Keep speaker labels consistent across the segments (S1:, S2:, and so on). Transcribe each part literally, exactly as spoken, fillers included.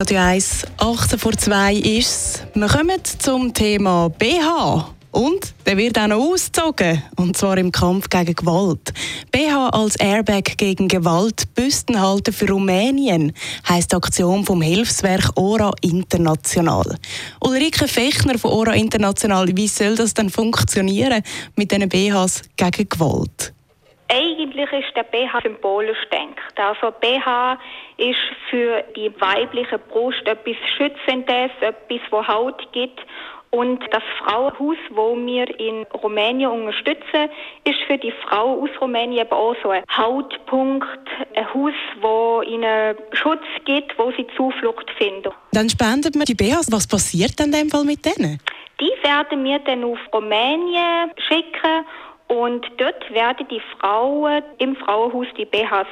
S1: Radio eins, achtzehn vor zwei ist es. Wir kommen zum Thema B H. Und der wird auch noch ausgezogen, und zwar im Kampf gegen Gewalt. B H als Airbag gegen Gewalt, Büsten halten für Rumänien, heisst die Aktion vom Hilfswerk Ora International. Ulrike Fechner von Ora International, wie soll das denn funktionieren mit diesen B Hs gegen Gewalt?
S2: Eigentlich ist der B H symbolisch gedacht. Also B H ist für die weibliche Brust etwas Schützendes, etwas, wo Haut gibt. Und das Frauenhaus, das wir in Rumänien unterstützen, ist für die Frau aus Rumänien eben auch so ein Hautpunkt, ein Haus, das ihnen Schutz gibt, wo sie Zuflucht finden.
S1: Dann spenden wir die B Hs. Was passiert dann in dem Fall mit denen?
S2: Die werden wir dann auf Rumänien schicken. Und dort werden die Frauen im Frauenhaus die B Hs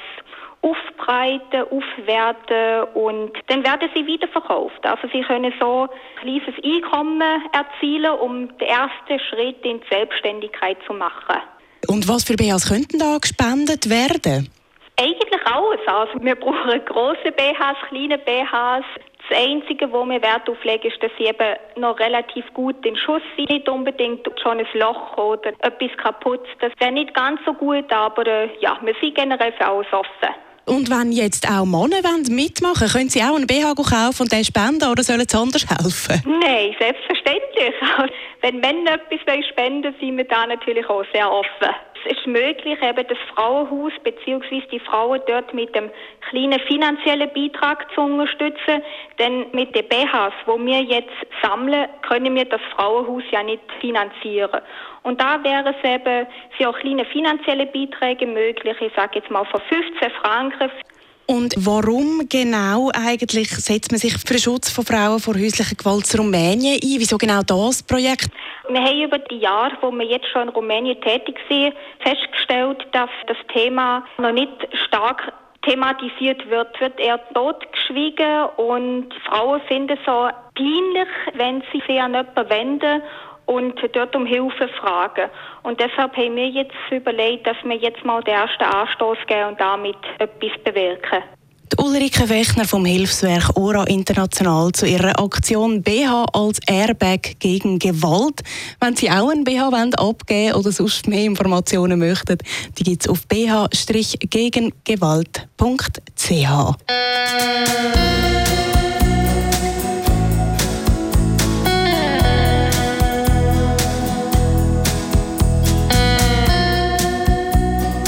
S2: aufbreiten, aufwerten und dann werden sie weiterverkauft. Also sie können so ein kleines Einkommen erzielen, um den ersten Schritt in die Selbstständigkeit zu machen.
S1: Und was für B Hs könnten da gespendet werden?
S2: Eigentlich alles. Also wir brauchen grosse B Hs, kleine B Hs. Das Einzige, wo wir Wert auflegen, ist, dass sie eben noch relativ gut in Schuss sind. Nicht unbedingt schon ein Loch oder etwas kaputt. Das wäre nicht ganz so gut, aber äh, ja, wir sind generell für alles offen.
S1: Und wenn jetzt auch Männer mitmachen wollen, können sie auch einen B H kaufen und den spenden oder sollen sie anders helfen?
S2: Nein, selbstverständlich. Wenn Männer etwas spenden wollen, sind wir da natürlich auch sehr offen. Es ist möglich, eben das Frauenhaus bzw. die Frauen dort mit einem kleinen finanziellen Beitrag zu unterstützen. Denn mit den B Hs, die wir jetzt sammeln, können wir das Frauenhaus ja nicht finanzieren. Und da wären es eben sehr kleine finanzielle Beiträge möglich, ich sage jetzt mal von fünfzehn Franken.
S1: Und warum genau eigentlich setzt man sich für den Schutz von Frauen vor häuslicher Gewalt in Rumänien ein? Wieso genau das Projekt?
S2: Wir haben über die Jahre, wo wir jetzt schon in Rumänien tätig sind, festgestellt, dass das Thema noch nicht stark thematisiert wird, Es wird eher totgeschwiegen und Frauen finden es so peinlich, wenn sie sich an jemanden wenden und dort um Hilfe fragen. Und deshalb haben wir jetzt überlegt, dass wir jetzt mal den ersten Anstoß geben und damit etwas bewirken.
S1: Die Ulrike Fechner vom Hilfswerk Ora International zu ihrer Aktion B H als Airbag gegen Gewalt. Wenn Sie auch einen B H abgeben wollen oder sonst mehr Informationen möchten, die gibt es auf b h gegen gewalt punkt c h.